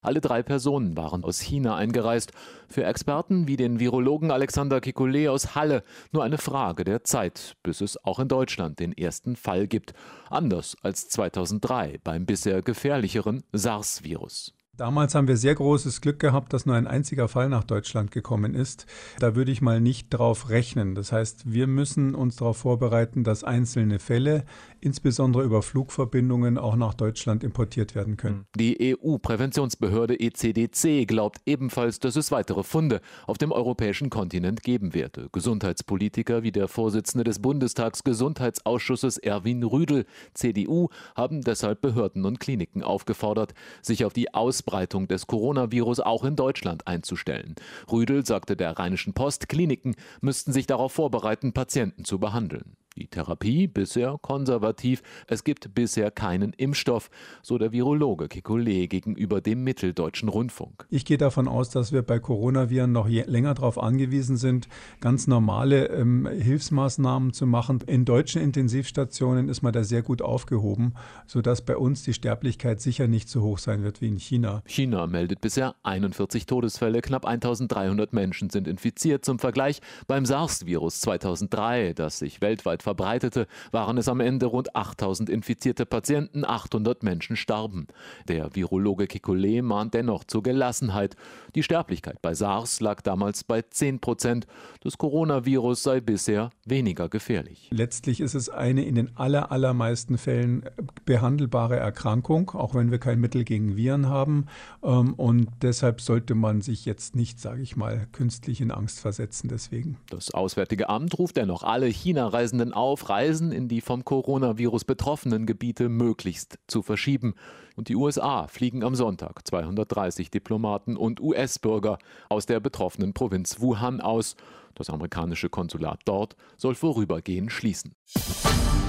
Alle 3 Personen waren aus China eingereist. Für Experten wie den Virologen Alexander Kekulé aus Halle nur eine Frage der Zeit, bis es auch in Deutschland den ersten Fall gibt. Anders als 2003 beim bisher gefährlicheren SARS-Virus. Damals haben wir sehr großes Glück gehabt, dass nur ein einziger Fall nach Deutschland gekommen ist. Da würde ich mal nicht drauf rechnen. Das heißt, wir müssen uns darauf vorbereiten, dass einzelne Fälle, insbesondere über Flugverbindungen, auch nach Deutschland importiert werden können. Die EU-Präventionsbehörde ECDC glaubt ebenfalls, dass es weitere Funde auf dem europäischen Kontinent geben werde. Gesundheitspolitiker wie der Vorsitzende des Bundestagsgesundheitsausschusses Erwin Rüdel, CDU, haben deshalb Behörden und Kliniken aufgefordert, sich auf die Ausbreitung des Coronavirus auch in Deutschland einzustellen. Rüdel sagte der Rheinischen Post, Kliniken müssten sich darauf vorbereiten, Patienten zu behandeln. Die Therapie bisher konservativ. Es gibt bisher keinen Impfstoff, so der Virologe Kekulé gegenüber dem Mitteldeutschen Rundfunk. Ich gehe davon aus, dass wir bei Coronaviren noch länger darauf angewiesen sind, ganz normale Hilfsmaßnahmen zu machen. In deutschen Intensivstationen ist man da sehr gut aufgehoben, sodass bei uns die Sterblichkeit sicher nicht so hoch sein wird wie in China. China meldet bisher 41 Todesfälle, knapp 1300 Menschen sind infiziert. Zum Vergleich, beim SARS-Virus 2003, das sich weltweit verbreitete, waren es am Ende rund 8000 infizierte Patienten, 800 Menschen starben. Der Virologe Kekulé mahnt dennoch zur Gelassenheit. Die Sterblichkeit bei SARS lag damals bei 10%. Das Coronavirus sei bisher weniger gefährlich. Letztlich ist es eine in den allermeisten Fällen behandelbare Erkrankung, auch wenn wir kein Mittel gegen Viren haben. Und deshalb sollte man sich jetzt nicht, sage ich mal, künstlich in Angst versetzen deswegen. Das Auswärtige Amt ruft dennoch alle China-Reisenden auf, Reisen in die vom Coronavirus betroffenen Gebiete möglichst zu verschieben. Und die USA fliegen am Sonntag 230 Diplomaten und US-Bürger aus der betroffenen Provinz Wuhan aus. Das amerikanische Konsulat dort soll vorübergehend schließen.